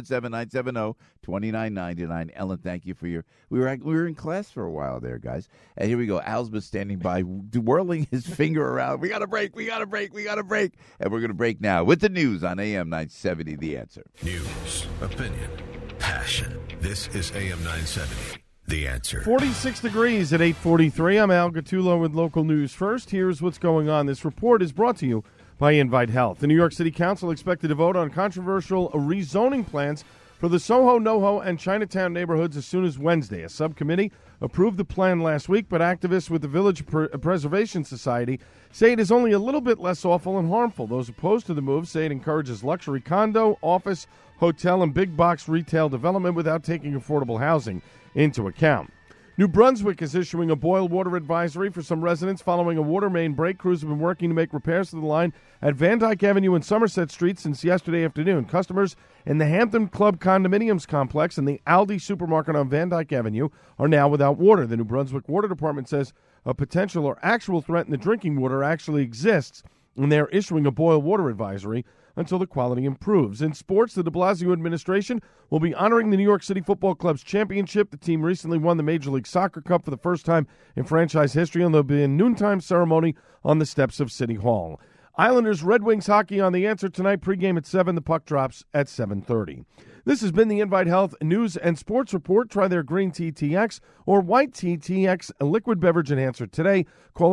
877-970-2999. Ellen, thank you for your... We were in class for a while there, guys. And here we go. Al's been standing by, whirling his finger around. We got a break. And we're going to break now with the news on AM 970, The Answer. News, opinion, passion. This is AM 970, The Answer. 46 degrees at 8:43. I'm Al Gattullo with local news first. Here's what's going on. This report is brought to you by Invite Health. The New York City Council expected to vote on controversial rezoning plans for the Soho, NoHo, and Chinatown neighborhoods as soon as Wednesday. A subcommittee approved the plan last week, but activists with the Village Preservation Society say it is only a little bit less awful and harmful. Those opposed to the move say it encourages luxury condo, office, hotel, and big box retail development without taking affordable housing into account. New Brunswick is issuing a boil water advisory for some residents following a water main break. Crews have been working to make repairs to the line at Van Dyke Avenue and Somerset Street since yesterday afternoon. Customers in the Hampton Club Condominiums Complex and the Aldi supermarket on Van Dyke Avenue are now without water. The New Brunswick Water Department says a potential or actual threat in the drinking water actually exists, and they're issuing a boil water advisory until the quality improves. In sports, the de Blasio administration will be honoring the New York City Football Club's championship. The team recently won the Major League Soccer Cup for the first time in franchise history, and there'll be a noontime ceremony on the steps of City Hall. Islanders Red Wings hockey on The Answer tonight. Pregame at 7. The puck drops at 7:30. This has been the Invite Health News and Sports Report. Try their Green Tea TX or White Tea TX, a liquid beverage enhancer today. Call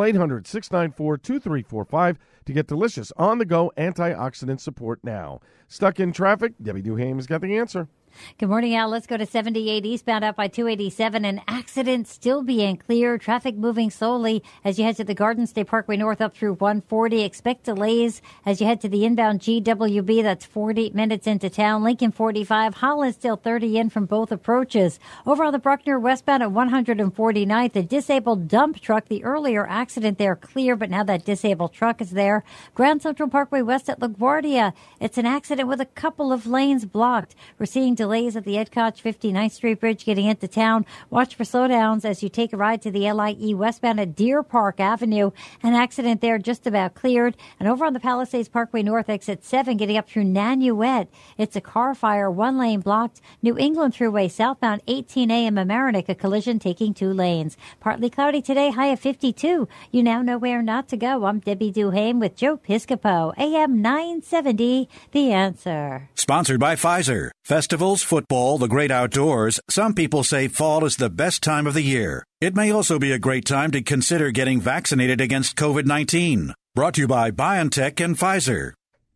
800-694-2345 to get delicious on-the-go antioxidant support now. Stuck in traffic? Debbie Duhaime has got the answer. Good morning, Al. Let's go to 78 eastbound out by 287. An accident still being cleared. Traffic moving slowly as you head to the Garden State Parkway North up through 140. Expect delays as you head to the inbound GWB. That's 40 minutes into town. Lincoln 45. Holland still 30 in from both approaches. Over on the Bruckner westbound at 149th, a disabled dump truck. The earlier accident there clear, but now that disabled truck is there. Grand Central Parkway West at LaGuardia. It's an accident with a couple of lanes blocked. We're seeing delays at the Edcotch 59th Street Bridge getting into town. Watch for slowdowns as you take a ride to the LIE westbound at Deer Park Avenue. An accident there just about cleared. And over on the Palisades Parkway North exit 7 getting up through Nanuet. It's a car fire, one lane blocked. New England Thruway southbound 18 a.m. Mamaroneck, a collision taking 2 lanes. Partly cloudy today, high of 52. You now know where not to go. I'm Debbie Duhaime with Joe Piscopo, AM 970, The Answer. Sponsored by Pfizer. Festivals, football, the great outdoors. Some people say fall is the best time of the year. It may also be a great time to consider getting vaccinated against COVID-19. Brought to you by BioNTech and Pfizer.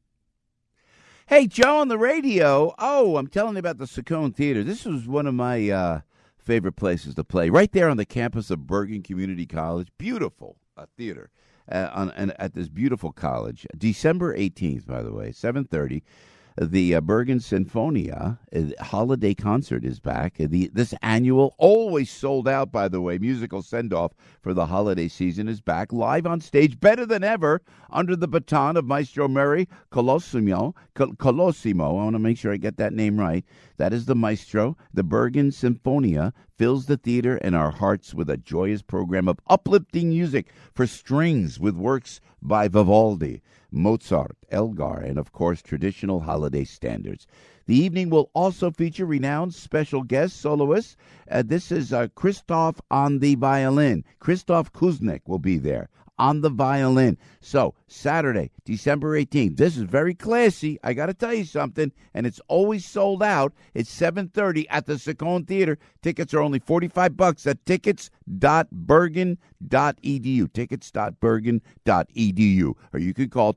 Hey, Joe on the radio. Oh, I'm telling you about the Saccone Theater. This was one of my favorite places to play. Right there on the campus of Bergen Community College. Beautiful theater at this beautiful college. December 18th, by the way, 7:30. The Bergen Sinfonia holiday concert is back. This annual, always sold out, by the way, musical send-off for the holiday season is back, live on stage, better than ever, under the baton of Maestro Murray Colosimo. I want to make sure I get that name right. That is the maestro. The Bergen Sinfonia fills the theater and our hearts with a joyous program of uplifting music for strings with works by Vivaldi, Mozart, Elgar, and, of course, traditional holiday standards. The evening will also feature renowned special guest soloists. This is Christoph on the violin. Christoph Kuznick will be there on the violin. So, Saturday, December 18th. This is very classy. I got to tell you something, and it's always sold out. It's 7:30 at the Saccone Theater. Tickets are only $45 at tickets.bergen.edu. Tickets.bergen.edu. Or you can call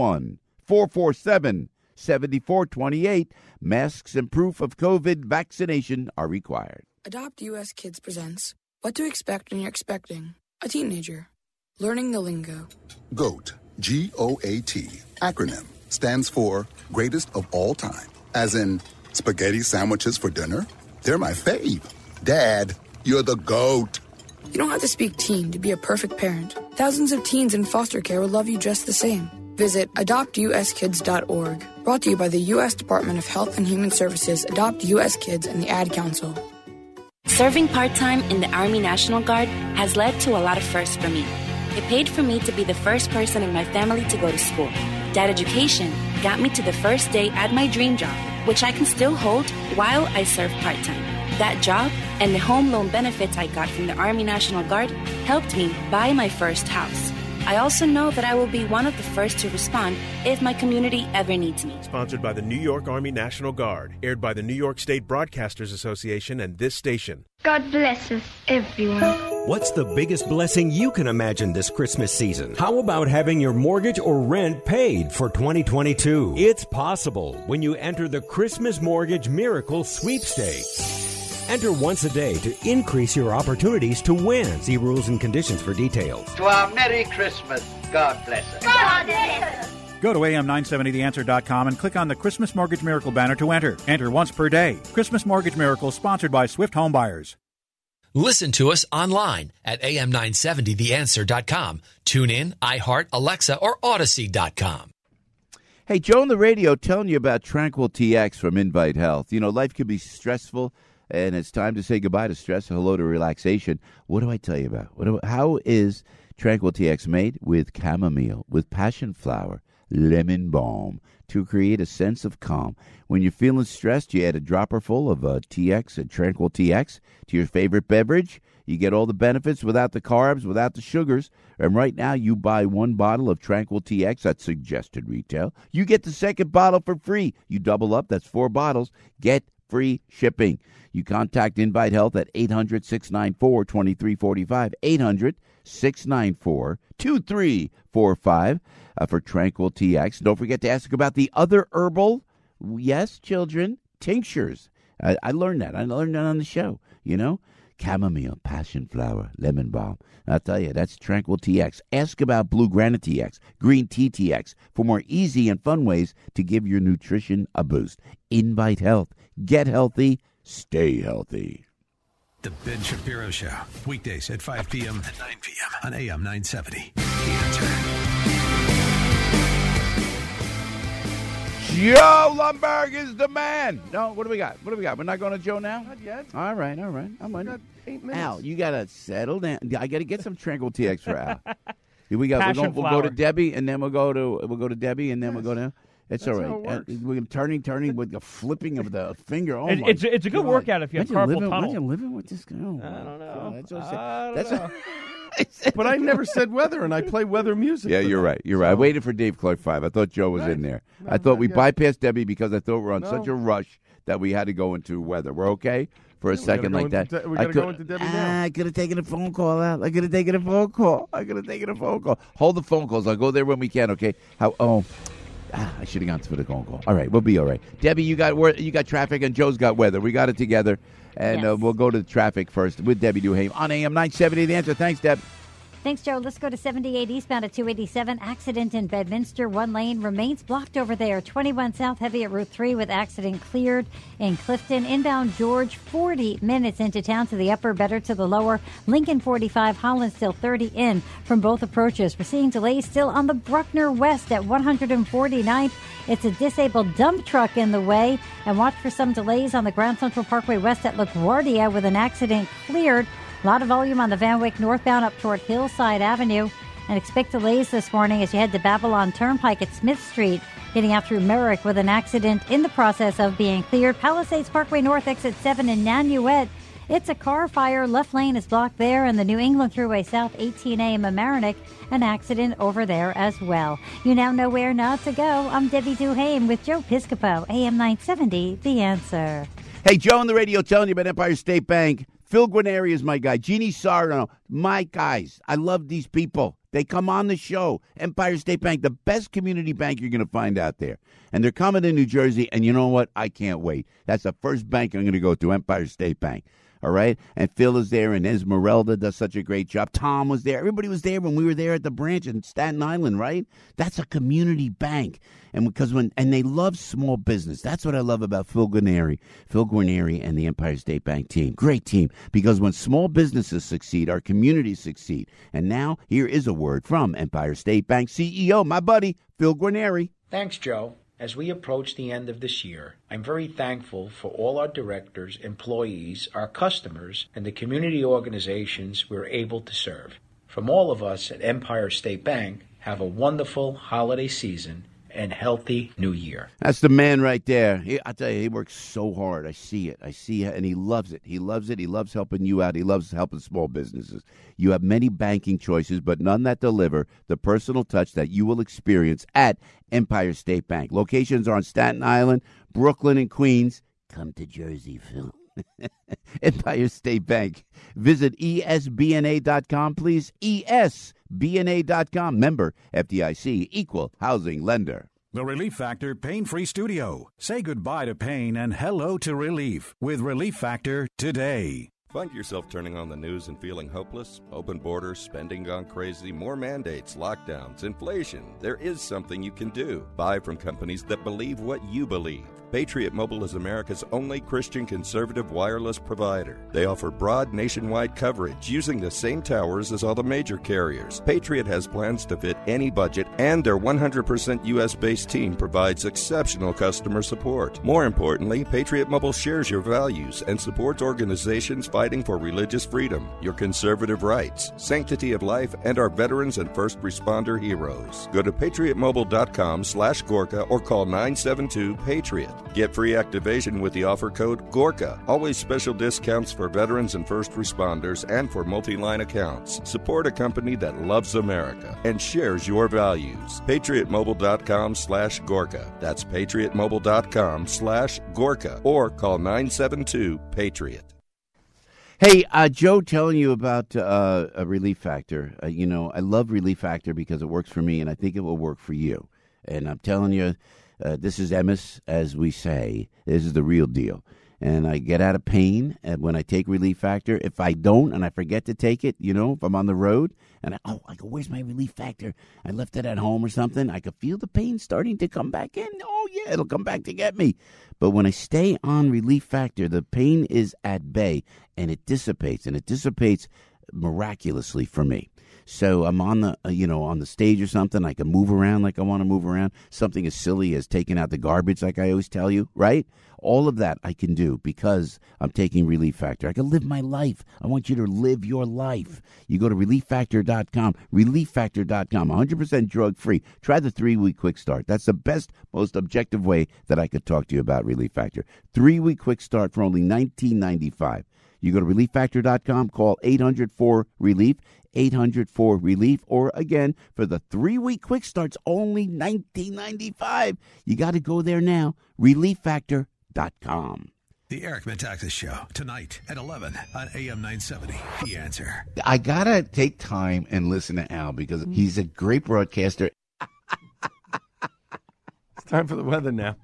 201-447-7428. Masks and proof of COVID vaccination are required. Adopt US Kids presents What to Expect When You're Expecting a Teenager. Learning the lingo. GOAT, G-O-A-T, acronym, stands for Greatest of All Time. As in, spaghetti sandwiches for dinner? They're my fave. Dad, you're the GOAT. You don't have to speak teen to be a perfect parent. Thousands of teens in foster care will love you just the same. Visit adoptuskids.org. Brought to you by the U.S. Department of Health and Human Services, Adopt U.S. Kids, and the Ad Council. Serving part-time in the Army National Guard has led to a lot of firsts for me. It paid for me to be the first person in my family to go to school. That education got me to the first day at my dream job, which I can still hold while I serve part-time. That job and the home loan benefits I got from the Army National Guard helped me buy my first house. I also know that I will be one of the first to respond if my community ever needs me. Sponsored by the New York Army National Guard. Aired by the New York State Broadcasters Association and this station. God bless us, everyone. What's the biggest blessing you can imagine this Christmas season? How about having your mortgage or rent paid for 2022? It's possible when you enter the Christmas Mortgage Miracle Sweepstakes. Enter once a day to increase your opportunities to win. See rules and conditions for details. To our Merry Christmas. God bless us. God bless us. Go to am970theanswer.com and click on the Christmas Mortgage Miracle banner to enter. Enter once per day. Christmas Mortgage Miracle, sponsored by Swift Home Buyers. Listen to us online at am970theanswer.com. Tune in, iHeart, Alexa, or Odyssey.com. Hey, Joe on the radio telling you about Tranquil TX from Invite Health. You know, life can be stressful, and it's time to say goodbye to stress and hello to relaxation. What do I tell you about? How is Tranquil TX made? With chamomile, with passion flower, lemon balm, to create a sense of calm. When you're feeling stressed, you add a dropper full of TX and Tranquil TX to your favorite beverage. You get all the benefits without the carbs, without the sugars. And right now, you buy one bottle of Tranquil TX at suggested retail. You get the second bottle for free. You double up, that's 4 bottles. Get free shipping. You contact Invite Health at 800-694-2345, 800-694-2345 for Tranquil TX. Don't forget to ask about the other herbal, yes, children, tinctures. I learned that. I learned that on the show, you know. Chamomile, passion flower, lemon balm. I'll tell you, that's Tranquil TX. Ask about Blue Granite TX, Green Tea TX for more easy and fun ways to give your nutrition a boost. Invite Health. Get healthy. Stay healthy. The Ben Shapiro Show. Weekdays at 5 p.m. and 9 p.m. on AM 970. The Answer. Joe Lumberg is the man. No, what do we got? We're not going to Joe now? Not yet. All right. I'm on. Got 8 minutes. Al, you got to settle down. I got to get some Tranquil TX for Al. Here we go. Passion We'll go to Debbie, and then we'll go to Debbie, and then we'll go down. It's all right. We're turning with the flipping of the finger. Oh, it's a good workout if you have carpal tunnel. Imagine living with this guy. Oh, I don't know. That's what I said. But I never said weather, and I play weather music. Yeah, you're right. You're right. I waited for Dave Clark 5. I thought Joe was in there. I thought we bypassed Debbie because I thought we were on such a rush that we had to go into weather. We're okay for a second like that. We got to go into Debbie now. I could have taken a phone call out. I could have taken a phone call. Hold the phone calls. I'll go there when we can, okay? I should have gone for the phone call. All right, we'll be all right. Debbie, you got traffic, and Joe's got weather. We got it together, and we'll go to the traffic first with Debbie Duhame on AM 970. The Answer. Thanks, Deb. Thanks, Joe. Let's go to 78 eastbound at 287. Accident in Bedminster. One lane remains blocked over there. 21 south heavy at Route 3 with accident cleared in Clifton. Inbound George, 40 minutes into town to the upper, better to the lower. Lincoln 45, Holland still 30 in from both approaches. We're seeing delays still on the Bruckner West at 149th. It's a disabled dump truck in the way. And watch for some delays on the Grand Central Parkway West at LaGuardia with an accident cleared. A lot of volume on the Van Wyck northbound up toward Hillside Avenue. And expect delays this morning as you head to Babylon Turnpike at Smith Street, getting out through Merrick with an accident in the process of being cleared. Palisades Parkway North, exit 7 in Nanuet. It's a car fire. Left lane is blocked there. And the New England Thruway South, 18A in Mamaroneck, an accident over there as well. You now know where not to go. I'm Debbie Duhame with Joe Piscopo, AM 970, The Answer. Hey, Joe on the radio telling you about Empire State Bank. Phil Guarneri is my guy. Jeannie Sarno, my guys. I love these people. They come on the show. Empire State Bank, the best community bank you're going to find out there. And they're coming to New Jersey, and you know what? I can't wait. That's the first bank I'm going to go to, Empire State Bank. All right? And Phil is there, and Esmeralda does such a great job. Tom was there. Everybody was there when we were there at the branch in Staten Island, right? That's a community bank. And they love small business. That's what I love about Phil Guarneri and the Empire State Bank team. Great team. Because when small businesses succeed, our communities succeed. And now, here is a word from Empire State Bank CEO, my buddy, Phil Guarneri. Thanks, Joe. As we approach the end of this year, I'm very thankful for all our directors, employees, our customers, and the community organizations we're able to serve. From all of us at Empire State Bank, have a wonderful holiday season and healthy new year. That's the man right there. I tell you, he works so hard. I see it, and he loves it. He loves it. He loves helping you out. He loves helping small businesses. You have many banking choices, but none that deliver the personal touch that you will experience at Empire State Bank. Locations are on Staten Island, Brooklyn, and Queens. Come to Jersey, Phil. Empire State Bank. Visit esbna.com, please. esbna.com. Member FDIC, equal housing lender. The Relief Factor Pain-Free Studio. Say goodbye to pain and hello to relief with Relief Factor today. Find yourself turning on the news and feeling hopeless? Open borders, spending gone crazy, more mandates, lockdowns, inflation. There is something you can do. Buy from companies that believe what you believe. Patriot Mobile is America's only Christian conservative wireless provider. They offer broad nationwide coverage using the same towers as all the major carriers. Patriot has plans to fit any budget, and their 100% U.S.-based team provides exceptional customer support. More importantly, Patriot Mobile shares your values and supports organizations fighting for religious freedom, your conservative rights, sanctity of life, and our veterans and first responder heroes. Go to patriotmobile.com/Gorka or call 972-PATRIOT. Get free activation with the offer code GORKA. Always special discounts for veterans and first responders and for multi-line accounts. Support a company that loves America and shares your values. patriotmobile.com/Gorka. That's patriotmobile.com/Gorka or call 972-PATRIOT. Hey, Joe, telling you about a Relief Factor. I love Relief Factor because it works for me, and I think it will work for you. And I'm telling you, this is Emmis, as we say. This is the real deal. And I get out of pain when I take Relief Factor. If I don't and I forget to take it, if I'm on the road and I go, where's my Relief Factor? I left it at home or something. I could feel the pain starting to come back in. Oh, yeah, it'll come back to get me. But when I stay on Relief Factor, the pain is at bay and it dissipates, miraculously for me. So I'm on the, on the stage or something. I can move around like I want to move around. Something as silly as taking out the garbage, like I always tell you, right? All of that I can do because I'm taking Relief Factor. I can live my life. I want you to live your life. You go to ReliefFactor.com, ReliefFactor.com, 100% drug-free. Try the 3-week quick start. That's the best, most objective way that I could talk to you about Relief Factor. 3-week quick start for only $19.95. You go to ReliefFactor.com, call 800-4-RELIEF, 800-4-RELIEF, or again, for the 3-week quick starts, only $19.95. You got to go there now, ReliefFactor.com. The Eric Metaxas Show, tonight at 11 on AM 970. The Answer. I got to take time and listen to Al because he's a great broadcaster. It's time for the weather now.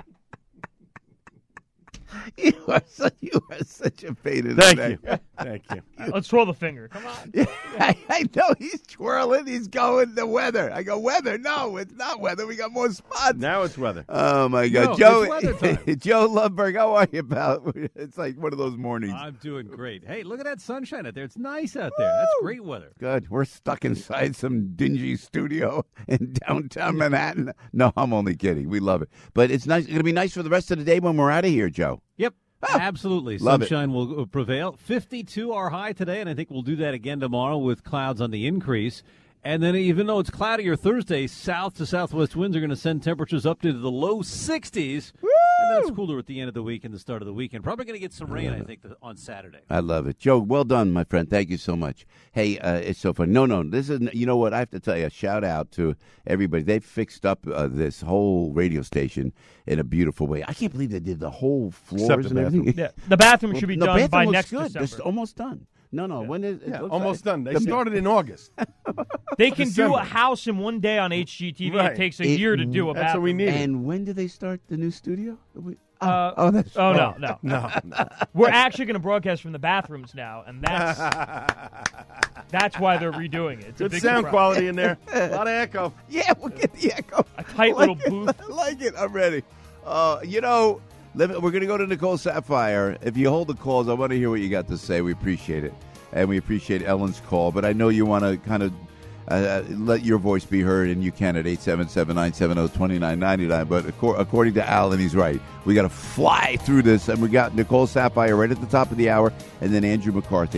You are such a pain in the neck. Thank you. Let's twirl the finger. Come on. Yeah, I know he's twirling. He's going the weather. I go, weather? No, it's not weather. We got more spots. Now it's weather. Oh, my God. Joe Loveberg, how are you, pal? It's like one of those mornings. I'm doing great. Hey, look at that sunshine out there. It's nice out there. That's great weather. Good. We're stuck inside some dingy studio in downtown Manhattan. No, I'm only kidding. We love it. But it's nice. It's going to be nice for the rest of the day when we're out of here, Joe. Yep. Absolutely. Sunshine will prevail. 52 our high today, and I think we'll do that again tomorrow with clouds on the increase. And then even though it's cloudier Thursday, south to southwest winds are going to send temperatures up to the low 60s. Woo! And then it's cooler at the end of the week and the start of the weekend. Probably going to get some rain, I think, on Saturday. I love it. Joe, well done, my friend. Thank you so much. Hey, it's so fun. No, this is, you know what? I have to tell you, a shout out to everybody. They've fixed up this whole radio station in a beautiful way. I can't believe they did the whole floors and everything. Yeah, the bathroom should be done by next December. It's almost done. No. When is it? Almost done. They started in August. They can do a house in one day on HGTV. Right. It takes a year to do a bathroom. That's what we need. And when do they start the new studio? No. We're actually going to broadcast from the bathrooms now, and that's why they're redoing it. It's good sound quality in there. A lot of echo. Yeah, we'll get the echo. A tight little booth. I like it. I'm ready. We're going to go to Nicole Sapphire. If you hold the calls, I want to hear what you got to say. We appreciate it. And we appreciate Ellen's call. But I know you want to kind of let your voice be heard, and you can at 877-970-2999. But according to Al, and he's right, we got to fly through this. And we got Nicole Sapphire right at the top of the hour, and then Andrew McCarthy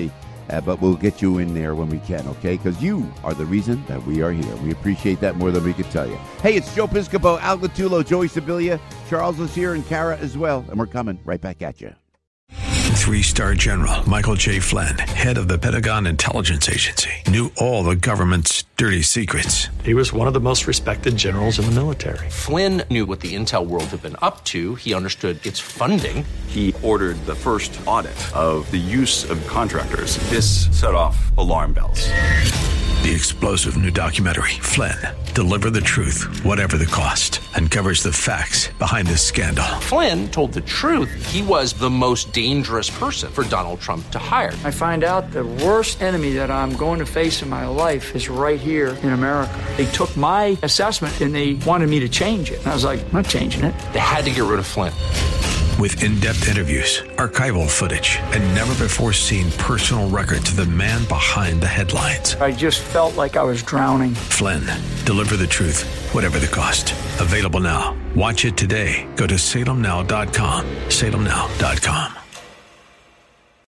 But we'll get you in there when we can, okay? Because you are the reason that we are here. We appreciate that more than we could tell you. Hey, it's Joe Piscopo, Al Gattulo, Joey Sibilia. Charles is here and Kara as well. And we're coming right back at you. 3-star General Michael J. Flynn, head of the Pentagon Intelligence Agency, knew all the government's dirty secrets. He was one of the most respected generals in the military. Flynn knew what the intel world had been up to. He understood its funding. He ordered the first audit of the use of contractors. This set off alarm bells. The explosive new documentary, Flynn, Deliver the Truth, Whatever the Cost, uncovers the facts behind this scandal. Flynn told the truth. He was the most dangerous person for Donald Trump to hire. I find out the worst enemy that I'm going to face in my life is right here in America. They took my assessment and they wanted me to change it. And I was like, I'm not changing it. They had to get rid of Flynn. With in-depth interviews, archival footage, and never-before-seen personal records of the man behind the headlines. I just felt like I was drowning. Flynn, Deliver the Truth, Whatever the Cost. Available now. Watch it today. Go to salemnow.com. salemnow.com.